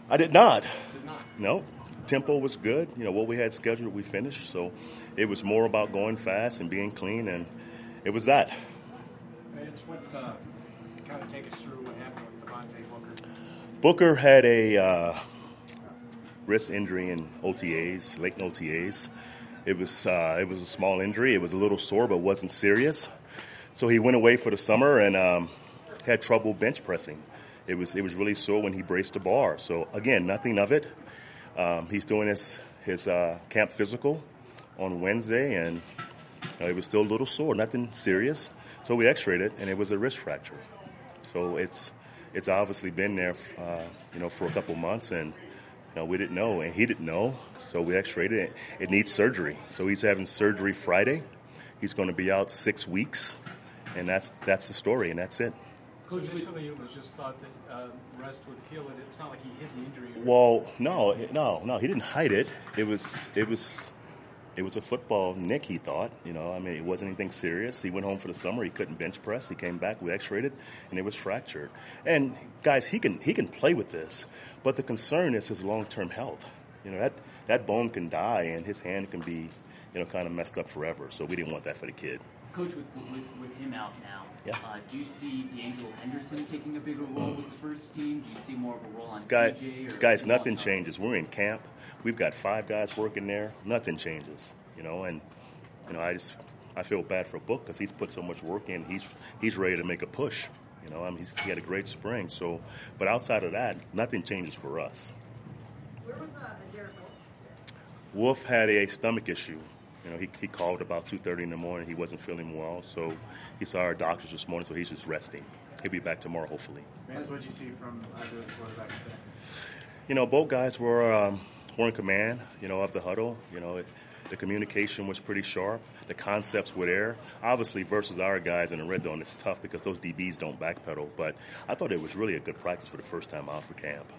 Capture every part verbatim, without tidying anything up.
I did not. Did not. No. Tempo was good. You know, what we had scheduled, we finished. So it was more about going fast and being clean, and it was that. Vance, what uh, kind of take us through what happened with Devontae Booker? Booker had a uh, wrist injury in O T As, late O T As. It was uh, it was a small injury. It was a little sore, but wasn't serious. So he went away for the summer and um, had trouble bench pressing. It was it was really sore when he braced the bar. So again, nothing of it. Um, he's doing his his uh, camp physical on Wednesday, and you know, it was still a little sore, nothing serious. So we X-rayed it, and it was a wrist fracture. So it's it's obviously been there, uh, you know, for a couple months, and you know, we didn't know, and he didn't know. So we X-rayed it. It needs surgery. So he's having surgery Friday. He's going to be out six weeks, and that's that's the story, and that's it. Coach, initially it was just thought that uh, rest would heal it. It's not like he hid the injury. Well, no, no, no. He didn't hide it. It was, it was, it was a football nick. He thought, you know. I mean, it wasn't anything serious. He went home for the summer. He couldn't bench press. He came back. We X-rayed it, and it was fractured. And guys, he can he can play with this, but the concern is his long-term health. You know, that that bone can die, and his hand can be, you know, kind of messed up forever. So we didn't want that for the kid. Coach, with, with, with him out now, yeah. uh, do you see D'Angelo Henderson taking a bigger role with the first team? Do you see more of a role on Guy, C J? Or guys, nothing changes. We're in camp. We've got five guys working there. Nothing changes, you know. And you know, I just I feel bad for Book because he's put so much work in. He's he's ready to make a push. You know, I mean, he's, he had a great spring. So, but outside of that, nothing changes for us. Where was uh, Derek Wolfe today? Wolf had a stomach issue. You know, he he called about two thirty in the morning. He wasn't feeling well, so he saw our doctors this morning, so he's just resting. He'll be back tomorrow, hopefully. Vance, what did you see from either of the quarterbacks today? You know, both guys were um, were in command, you know, of the huddle. You know, it, the communication was pretty sharp. The concepts were there. Obviously, versus our guys in the red zone, it's tough because those D Bs don't backpedal. But I thought it was really a good practice for the first time out for camp.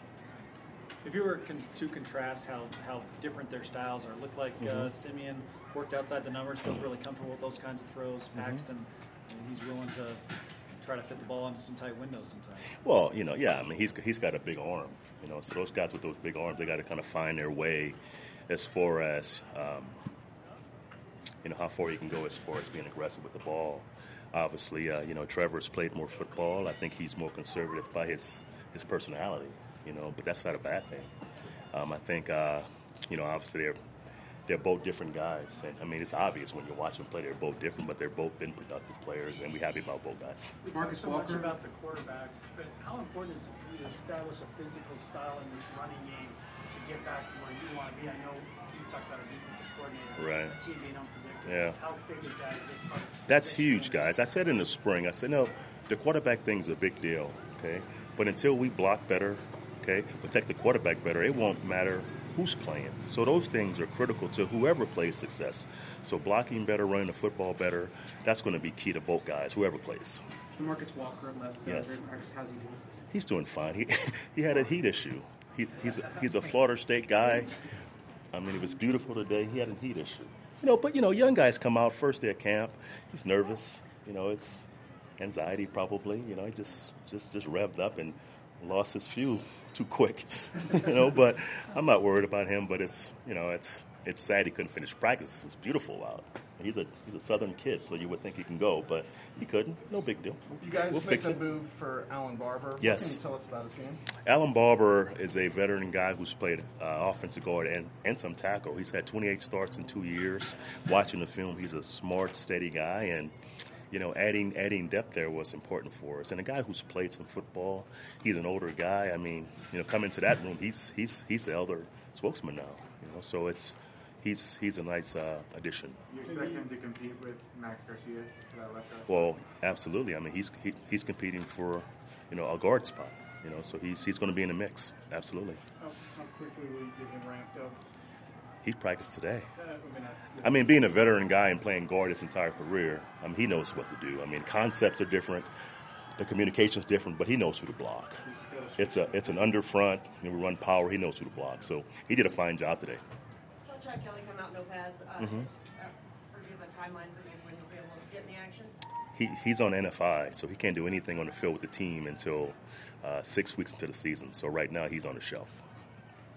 If you were con- to contrast how, how different their styles are, it looked like mm-hmm. uh, Simeon worked outside the numbers, feels really comfortable with those kinds of throws. Paxton, mm-hmm. he's willing to try to fit the ball into some tight windows sometimes. Well, you know, yeah, I mean, he's he's got a big arm, you know, so those guys with those big arms, they got to kind of find their way as far as, um, you know, how far you can go as far as being aggressive with the ball. Obviously, uh, you know, Trevor's played more football. I think he's more conservative by his, his personality. You know, but that's not a bad thing. Um, I think, uh, you know, obviously they're they're both different guys, and I mean it's obvious when you watch them play. They're both different, but they're both been productive players, and we're happy about both guys. We talked so much Walker. about the quarterbacks, but how important is it for you to establish a physical style in this running game to get back to where you want to be? I know you talked about a defensive coordinator, right? A team being unpredictable. Yeah. How big is that? At this part? That's huge, guys. I said in the spring, I said no, the quarterback thing's a big deal, okay? But until we block better. Okay, protect the quarterback better, it won't matter who's playing. So those things are critical to whoever plays success. So blocking better, running the football better, that's going to be key to both guys, whoever plays. DeMarcus Walker left. Yes. How's he doing? He's doing fine. He he had a heat issue. He, he's a, he's a Florida State guy. I mean, it was beautiful today. He had a heat issue. You know, but you know, young guys come out first day of camp. He's nervous. You know, it's anxiety probably. You know, he just just just revved up and lost his fuel too quick, you know, but I'm not worried about him, but it's, you know, it's it's sad he couldn't finish practice. It's beautiful out. He's a he's a Southern kid, so you would think he can go, but he couldn't. No big deal. You guys we'll make fix the it. move for Alan Barber. Yes. What can you tell us about his game? Alan Barber is a veteran guy who's played uh, offensive guard and, and some tackle. He's had twenty-eight starts in two years. Watching the film, he's a smart, steady guy, and you know, adding adding depth there was important for us. And a guy who's played some football, he's an older guy. I mean, you know, come into that room, he's he's he's the elder spokesman now. You know, so it's he's he's a nice uh, addition. You expect him to compete with Max Garcia for that left guard? Well, absolutely. I mean, he's he, he's competing for, you know, a guard spot. You know, so he's he's going to be in the mix. Absolutely. How, how quickly will you get him ramped up? He practiced today. Uh, I mean, that's, I mean, being a veteran guy and playing guard his entire career, I mean, he knows what to do. I mean, concepts are different, the communication's different, but he knows who to block. It's a it's an under front. You know, we run power. He knows who to block. So he did a fine job today. Saw Chad Kelly come out no pads. Uh, Mm-hmm. uh, or do you have a timeline for maybe when he'll be able to get in the action? He he's on N F I, so he can't do anything on the field with the team until uh, six weeks into the season. So right now he's on the shelf.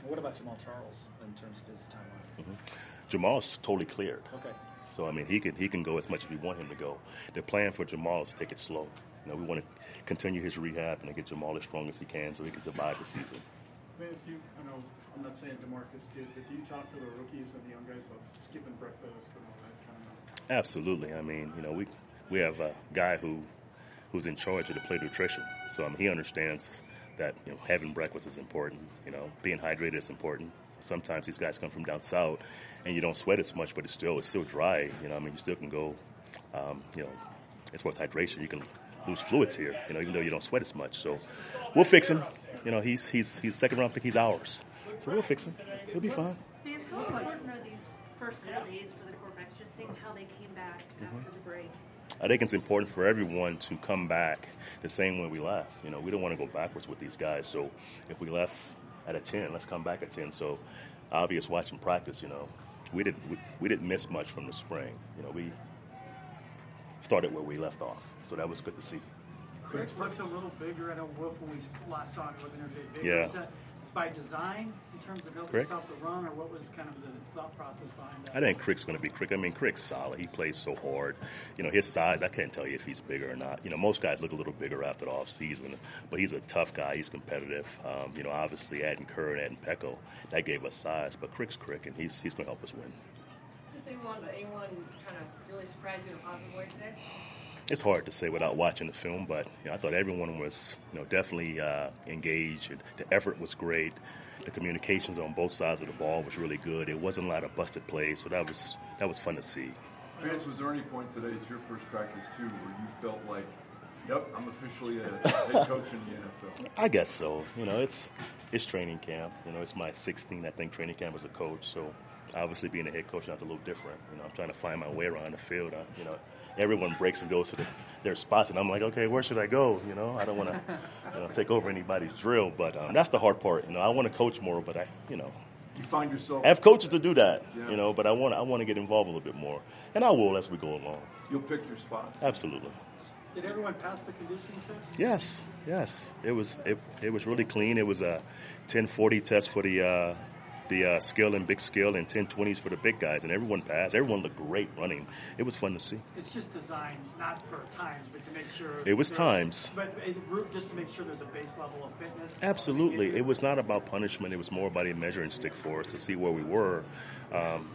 What about Jamal Charles in terms of his timeline? Mm-hmm. Jamal's totally cleared. Okay. So I mean, he can he can go as much as we want him to go. The plan for Jamal is to take it slow. You know, we want to continue his rehab and to get Jamal as strong as he can so he can survive the season. Vance, you, I know, I'm not saying DeMarcus did, but do you talk to the rookies and the young guys about skipping breakfast and all that kind of stuff? Absolutely. I mean, you know, we we have a guy who who's in charge of the play nutrition. So I mean, he understands that, you know, having breakfast is important. You know, being hydrated is important. Sometimes these guys come from down south, and you don't sweat as much, but it's still it's still dry. You know, I mean, you still can go. Um, you know, as far as hydration, you can lose fluids here. You know, even though you don't sweat as much. So we'll fix him. You know, he's he's he's second round pick. He's ours. So we'll fix him. He'll be fine. Vance, how important are these first couple days for the quarterbacks, just seeing how they came back Mm-hmm. after the break? I think it's important for everyone to come back the same way we left. You know, we don't want to go backwards with these guys. So if we left at a ten, let's come back at ten. So obvious watching practice, you know, we didn't we, we didn't miss much from the spring. You know, we started where we left off. So that was good to see. Chris looks a little bigger. I know Wolf, when we last saw him, he wasn't a bit bigger. Yeah. Is that by design in terms of helping Crick? stop the run, or what was kind of the thought process behind that? I think Crick's going to be Crick. I mean, Crick's solid. He plays so hard. You know, his size, I can't tell you if he's bigger or not. You know, most guys look a little bigger after the offseason, but he's a tough guy. He's competitive. Um, you know, obviously adding Kerr and adding Pecco, that gave us size, but Crick's Crick, and he's he's going to help us win. Just anyone, but anyone kind of really surprised you in a positive way today? It's hard to say without watching the film, but you know, I thought everyone was, you know, definitely uh, engaged. And the effort was great. The communications on both sides of the ball was really good. It wasn't a lot of busted plays, so that was that was fun to see. Vance, was there any point today, it's your first practice too, where you felt like, yep, I'm officially a head coach in the N F L? I guess so. You know, it's it's training camp. You know, it's my sixteenth, I think, training camp as a coach. So obviously being a head coach, that's a little different. You know, I'm trying to find my way around the field. I, you know, everyone breaks and goes to the, their spots, and I'm like, okay, where should I go? You know, I don't want to, you know, take over anybody's drill, but um, that's the hard part. You know, I want to coach more, but I, you know, You find yourself. I have coaches to do that. Yeah. You know, but I want I want to get involved a little bit more, and I will as we go along. You'll pick your spots. Absolutely. Did everyone pass the conditioning test? Yes, yes. It was it, it was really clean. It was a ten forty test for the uh, the uh, skill and big skill, and ten twenties for the big guys, and everyone passed. Everyone looked great running. It was fun to see. It's just designed not for times, but to make sure. It was there's- times. But it, just to make sure there's a base level of fitness. Absolutely. It was not about punishment. It was more about a measuring stick for us to see where we were. Um,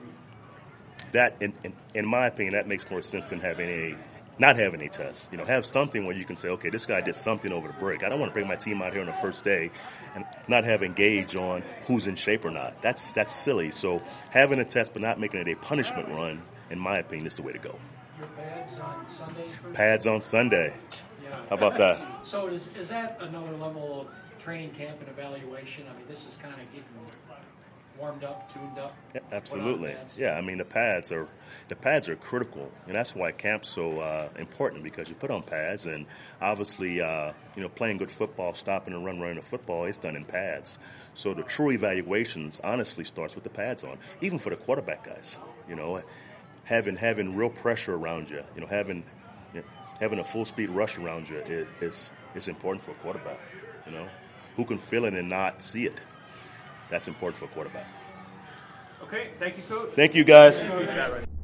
that, in, in, in my opinion, that makes more sense than having a not having a test. You know, have something where you can say, okay, this guy did something over the break. I don't want to bring my team out here on the first day and not have engaged on who's in shape or not. That's that's silly. So having a test but not making it a punishment run, in my opinion, is the way to go. Your pads on Sunday? For Pads on Sunday. Yeah. How about that? So is, is that another level of training camp and evaluation? I mean, this is kind of getting warmed up, tuned up. Yeah, put on absolutely. pads. Yeah, I mean the pads are the pads are critical, and that's why camp's so uh, important, because you put on pads, and obviously, uh, you know, playing good football, stopping and run, running the football, it's done in pads. So the true evaluations honestly starts with the pads on, even for the quarterback guys. You know, having having real pressure around you, you know, having you know, having a full speed rush around you is, is is important for a quarterback. You know, who can feel it and not see it. That's important for a quarterback. Okay, thank you, Coach. Thank you, guys.